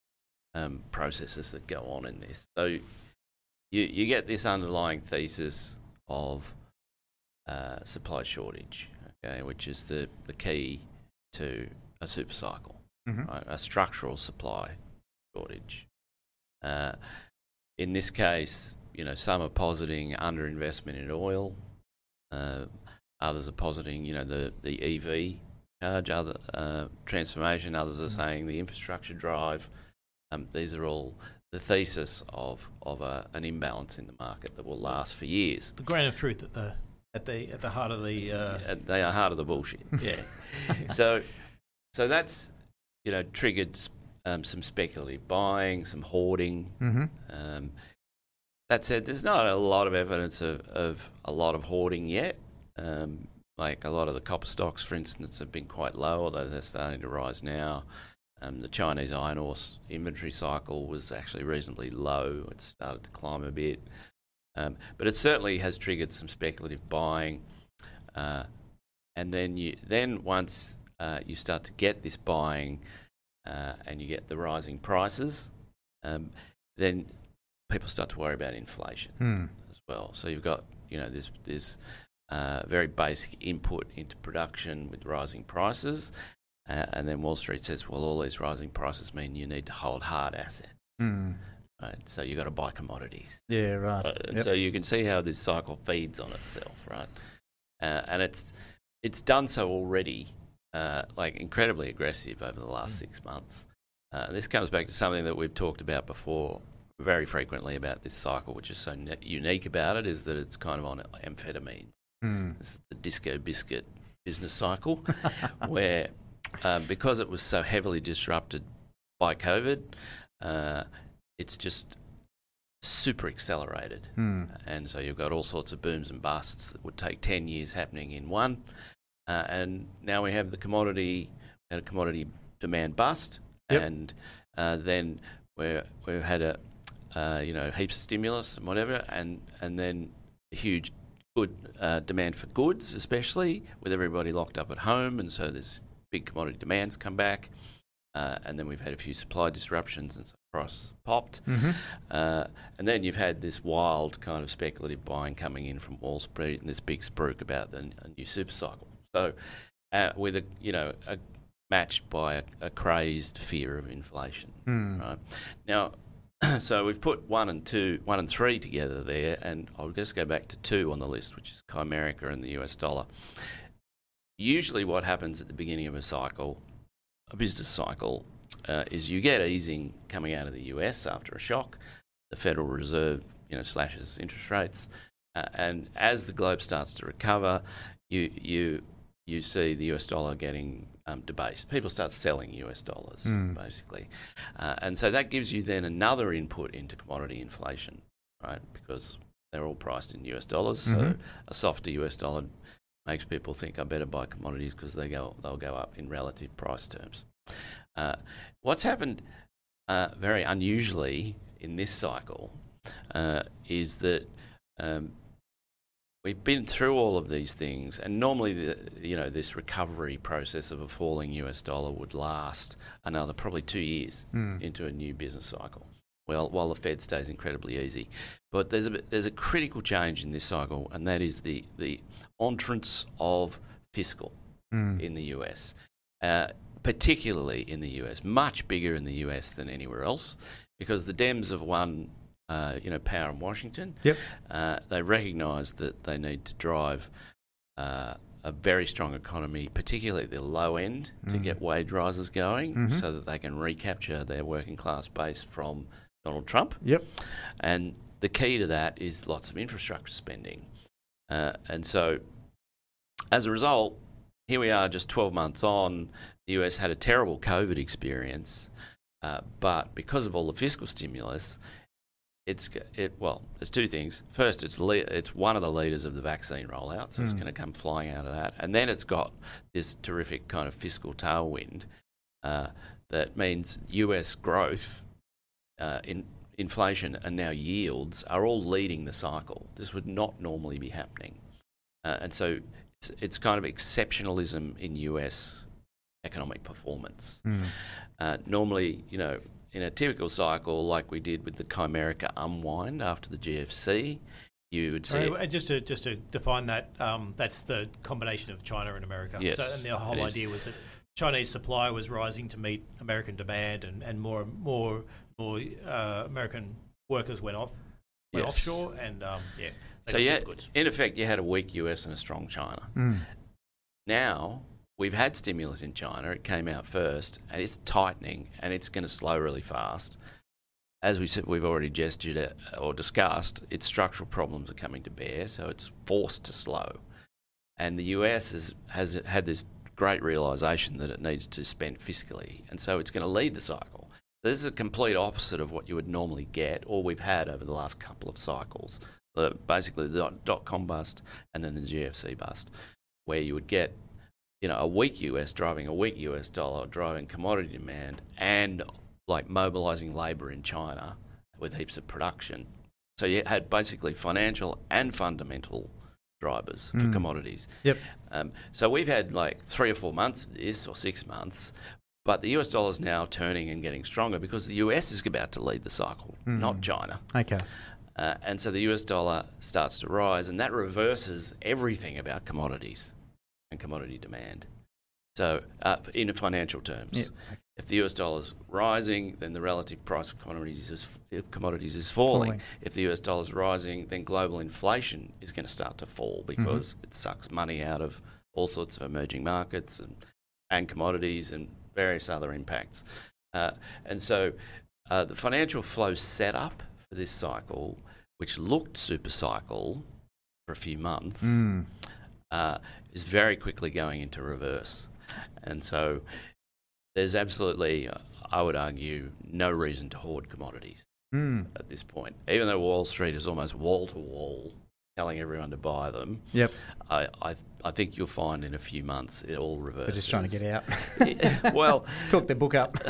um, processes that go on in this. So you you get this underlying thesis of uh, supply shortage, okay, which is the, the key to a super cycle. Mm-hmm. Right, a structural supply shortage. Uh, in this case, you know, some are positing underinvestment in oil. Uh, others are positing, you know, the, the E V charge, other uh, transformation. Others are saying the infrastructure drive. Um, these are all the thesis of of a, an imbalance in the market that will last for years. The grain of truth at the at the at the heart of the. Uh... Uh, they are heart of the bullshit. Yeah. so, so that's you know triggered um, some speculative buying, some hoarding. Mm-hmm. Um, that said, there's not a lot of evidence of, of a lot of hoarding yet. Um, like a lot of the copper stocks, for instance, have been quite low, although they're starting to rise now. Um, the Chinese iron ore inventory cycle was actually reasonably low. It started to climb a bit. Um, but it certainly has triggered some speculative buying. Uh, and then you then once uh, you start to get this buying uh, and you get the rising prices, um, then people start to worry about inflation Mm. as well. So you've got, you know, this this uh, very basic input into production with rising prices, uh, and then Wall Street says, well, all these rising prices mean you need to hold hard assets. Mm. Right? So you've got to buy commodities. Yeah, right. Uh, Yep. So you can see how this cycle feeds on itself, right? Uh, and it's it's done so already, uh, like incredibly aggressive over the last six months. Uh, this comes back to something that we've talked about before very frequently about this cycle, which is so ne- unique about it, is that it's kind of on amphetamine. Mm. This is the disco biscuit business cycle, where um, because it was so heavily disrupted by COVID, uh, it's just super accelerated. Mm. And so you've got all sorts of booms and busts that would take ten years happening in one. Uh, and now we have the commodity, had a commodity demand bust, Yep. and uh, then we're, we've had a, uh, you know, heaps of stimulus and whatever, and, and then a huge good uh, demand for goods, especially with everybody locked up at home, and so there's big commodity demands come back. Uh, and then we've had a few supply disruptions, and so price popped. Mm-hmm. Uh, and then you've had this wild kind of speculative buying coming in from Wall Street and this big spruik about the, a new super cycle. So, uh, with a you know a, matched by a, a crazed fear of inflation, Mm. right? Now, so we've put one and two, one and three together there, and I'll just go back to two on the list, which is Chimerica and the U S dollar. Usually, what happens at the beginning of a cycle, a business cycle, uh, is you get easing coming out of the U S after a shock. The Federal Reserve, you know, slashes interest rates, uh, and as the globe starts to recover, you you you see the U S dollar getting um, debased. People start selling U S dollars, Mm. basically, uh, and so that gives you then another input into commodity inflation, right? Because they're all priced in U S dollars, Mhm. so a softer U S dollar makes people think I better buy commodities because they go they'll go up in relative price terms. Uh, what's happened uh, very unusually in this cycle uh, is that um, we've been through all of these things, and normally the, you know this recovery process of a falling U S dollar would last another probably two years Mm. into a new business cycle. Well, while the Fed stays incredibly easy, but there's a there's a critical change in this cycle, and that is the the entrance of fiscal Mm. in the U S, uh, particularly in the U S, much bigger in the U S than anywhere else, because the Dems have won, uh, you know, power in Washington. Yep. Uh, they recognise that they need to drive uh, a very strong economy, particularly at the low end, to Mm. get wage rises going, Mhm. so that they can recapture their working class base from Donald Trump. Yep. And the key to that is lots of infrastructure spending. Uh, and so, as a result, here we are just twelve months on. The U S had a terrible COVID experience, uh, but because of all the fiscal stimulus, it's it well, there's two things. First, it's le- it's one of the leaders of the vaccine rollout, so it's Mm. going to come flying out of that. And then it's got this terrific kind of fiscal tailwind uh, that means U S growth, uh, in inflation, and now yields are all leading the cycle. This would not normally be happening, uh, and so it's, it's kind of exceptionalism in U S economic performance. Mm. Uh, normally, you know, in a typical cycle, like we did with the Chimerica unwind after the G F C, you would see. Right, just to just to define that, um, that's the combination of China and America. Yes, So, and the whole it is. idea was that Chinese supply was rising to meet American demand, and, and more more more uh, American workers went off went Yes. offshore, and um, yeah, they So got you cheap had, goods. in effect, you had a weak U S and a strong China. Mm. Now we've had stimulus in China. It came out first, and it's tightening, and it's going to slow really fast. as we said, we've already gestured at or discussed, its structural problems are coming to bear, so it's forced to slow. And the U S has, has had this great realisation that it needs to spend fiscally, and so it's going to lead the cycle. This is a complete opposite of what you would normally get, or we've had over the last couple of cycles. The, basically, the dot, dot-com bust and then the G F C bust, where you would get, you know, a weak U S driving a weak U S dollar, driving commodity demand, and like mobilising labour in China with heaps of production. So you had basically financial and fundamental drivers for Mm. commodities. Yep. Um, so we've had like three or four months of this, or six months, but the U S dollar is now turning and getting stronger because the U S is about to lead the cycle, Mm. not China. Okay. Uh, and so the U S dollar starts to rise, and that reverses everything about commodities and commodity demand. So uh, in financial terms, Yep. if the U S dollar is rising, then the relative price of commodities is, commodities is falling. Falling. If the U S dollar is rising, then global inflation is going to start to fall because Mm-hmm. it sucks money out of all sorts of emerging markets and, and commodities and various other impacts. Uh, and so uh, the financial flow setup for this cycle, which looked super cycle for a few months, Mm. uh, is very quickly going into reverse. And so there's absolutely, uh, I would argue, no reason to hoard commodities Mm. at this point. Even though Wall Street is almost wall to wall telling everyone to buy them, Yep. I, I, I think you'll find in a few months it all reverses. They're just trying to get out. Yeah, well, Talk their book up.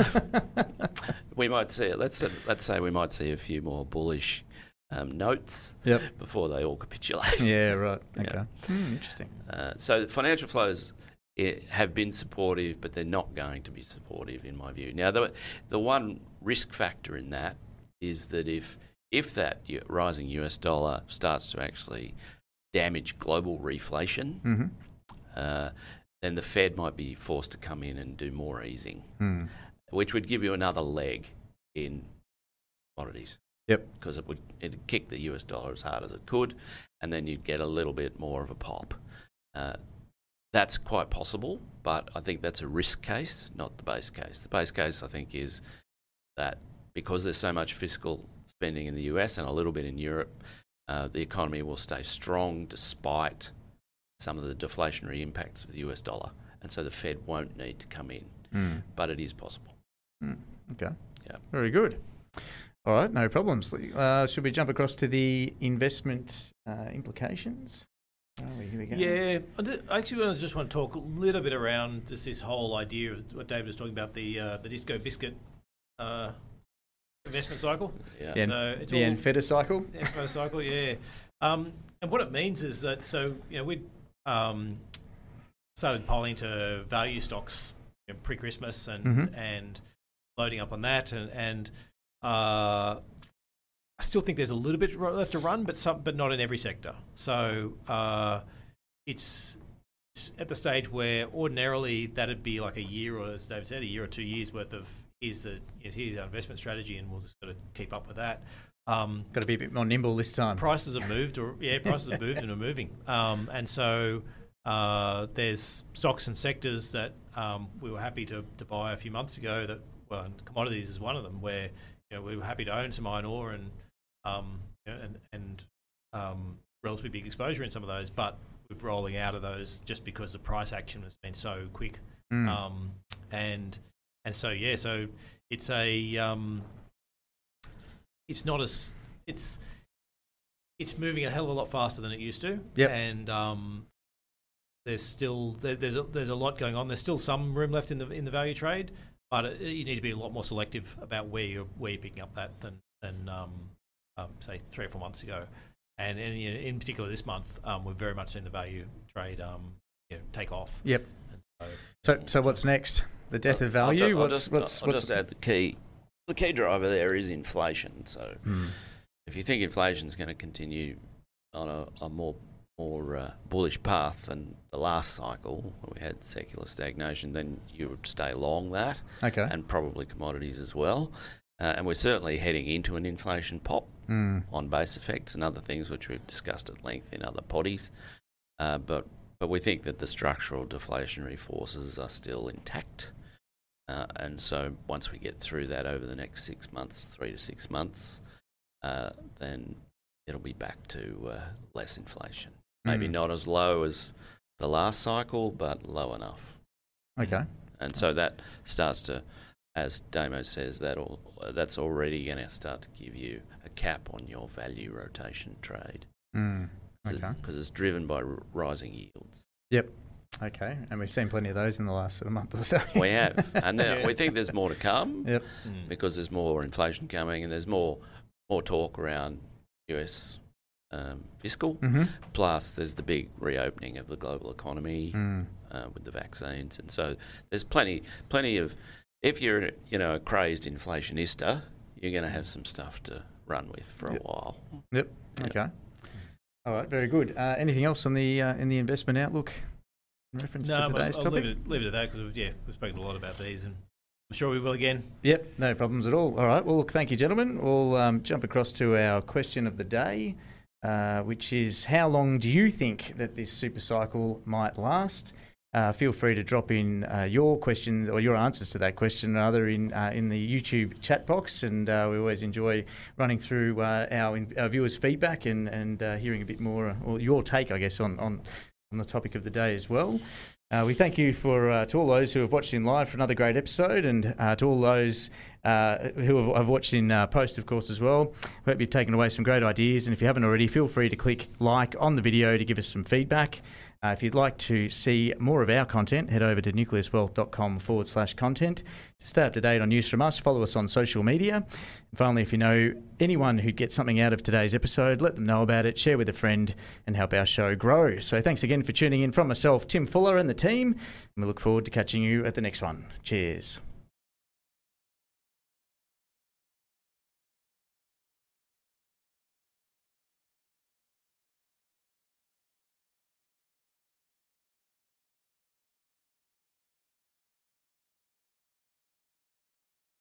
we might see, let's, let's say we might see a few more bullish um, notes Yep. before they all capitulate. Yeah, right. Yeah. Okay. Mm, interesting. Uh, so financial flows eh, have been supportive, but they're not going to be supportive in my view. Now, the the one risk factor in that is that if if that u- rising U S dollar starts to actually damage global reflation, Mm-hmm. uh, then the Fed might be forced to come in and do more easing, Mm. which would give you another leg in commodities. Yep. Because it would it'd kick the U S dollar as hard as it could, and then you'd get a little bit more of a pop. Uh, that's quite possible, but I think that's a risk case, not the base case. The base case, I think, is that because there's so much fiscal spending in the U S and a little bit in Europe, uh, the economy will stay strong despite some of the deflationary impacts of the U S dollar, and so the Fed won't need to come in, Mm. but it is possible. Mm. Okay. Yeah. Very good. All right, no problems. Uh, should we jump across to the investment uh, implications? Oh, here we go. Yeah, I did- I actually wanna- just want to talk a little bit around just this whole idea of what David was talking about, the uh, the disco biscuit uh, investment cycle. Yeah. The, en- So it's the all- Enfeta cycle. Info cycle, yeah. Um, and what it means is that, so, you know, we um, started polling to value stocks, you know, pre-Christmas and Mhm. and loading up on that, and and uh, I still think there's a little bit ro- left to run, but some, but not in every sector. So uh, it's, it's at the stage where ordinarily that'd be like a year, or as David said, a year or two years worth of here's the here's our investment strategy, and we'll just sort of keep up with that. Um, Got to be a bit more nimble this time. prices have moved, or yeah, prices have moved and are moving, um, and so uh, there's stocks and sectors that um, we were happy to, to buy a few months ago. That well, and commodities is one of them, where you know we were happy to own some iron ore and um, you know, and and um, relatively big exposure in some of those, but we're rolling out of those just because the price action has been so quick, Mm. um, and and so yeah, so it's a um, it's not as it's it's moving a hell of a lot faster than it used to. Yep. And um, there's still there, there's a, there's a lot going on. There's still some room left in the in the value trade, but it, you need to be a lot more selective about where you're where you're picking up that than than um, um, say three or four months ago. And, and you know, in particular this month, um, we've very much seen the value trade um, you know, take off. Yep. And so, So, so what's next? The death of I'll value. ju- I'll what's just, what's I'll what's? just add the key. The key driver there is inflation. So Mm. if you think inflation is going to continue on a, a more more uh, bullish path than the last cycle, where we had secular stagnation, then you would stay long that, Okay. and probably commodities as well. Uh, and we're certainly heading into an inflation pop Mm. on base effects and other things which we've discussed at length in other poddies. Uh, but but we think that the structural deflationary forces are still intact. Uh, and so once we get through that over the next six months, three to six months, uh, then it'll be back to uh, less inflation. Maybe Mm. not as low as the last cycle, but low enough. Okay. And so that starts to, as Damo says, that all, that's already going to start to give you a cap on your value rotation trade. Mm. Okay. Because it's driven by r- rising yields. Yep. Okay. And we've seen plenty of those in the last sort of month or so. We have. And there, Yeah. we think there's more to come Yep. Mm. because there's more inflation coming and there's more more talk around U S um, fiscal. Mm-hmm. Plus, there's the big reopening of the global economy Mm. uh, with the vaccines. And so there's plenty plenty of... If you're, you know, a crazed inflationista, you're going to have some stuff to run with for a Yep. while. Yep. Yeah. Okay. All right. Very good. Uh, anything else on the uh, in the investment outlook in reference No, to I'll, today's I'll topic? leave it, leave it at that because yeah, we've spoken a lot about these, and I'm sure we will again. Yep, no problems at all. All right, well, look, thank you, gentlemen. We'll um, jump across to our question of the day, uh, which is how long do you think that this super cycle might last? Uh, feel free to drop in uh, your questions or your answers to that question, rather, in uh, in the YouTube chat box. And uh, we always enjoy running through uh, our, in, our viewers' feedback and and uh, hearing a bit more, uh, or your take, I guess, on on, on the topic of the day as well. Uh, we thank you for uh, to all those who have watched in live for another great episode, and uh, to all those uh, who have, have watched in uh, post, of course, as well. Hope you've taken away some great ideas, and if you haven't already, feel free to click like on the video to give us some feedback. Uh, if you'd like to see more of our content, head over to nucleuswealth.com forward slash content. To stay up to date on news from us, follow us on social media. And finally, if you know anyone who'd get something out of today's episode, let them know about it, share with a friend, and help our show grow. So thanks again for tuning in from myself, Tim Fuller, and the team. And we look forward to catching you at the next one. Cheers.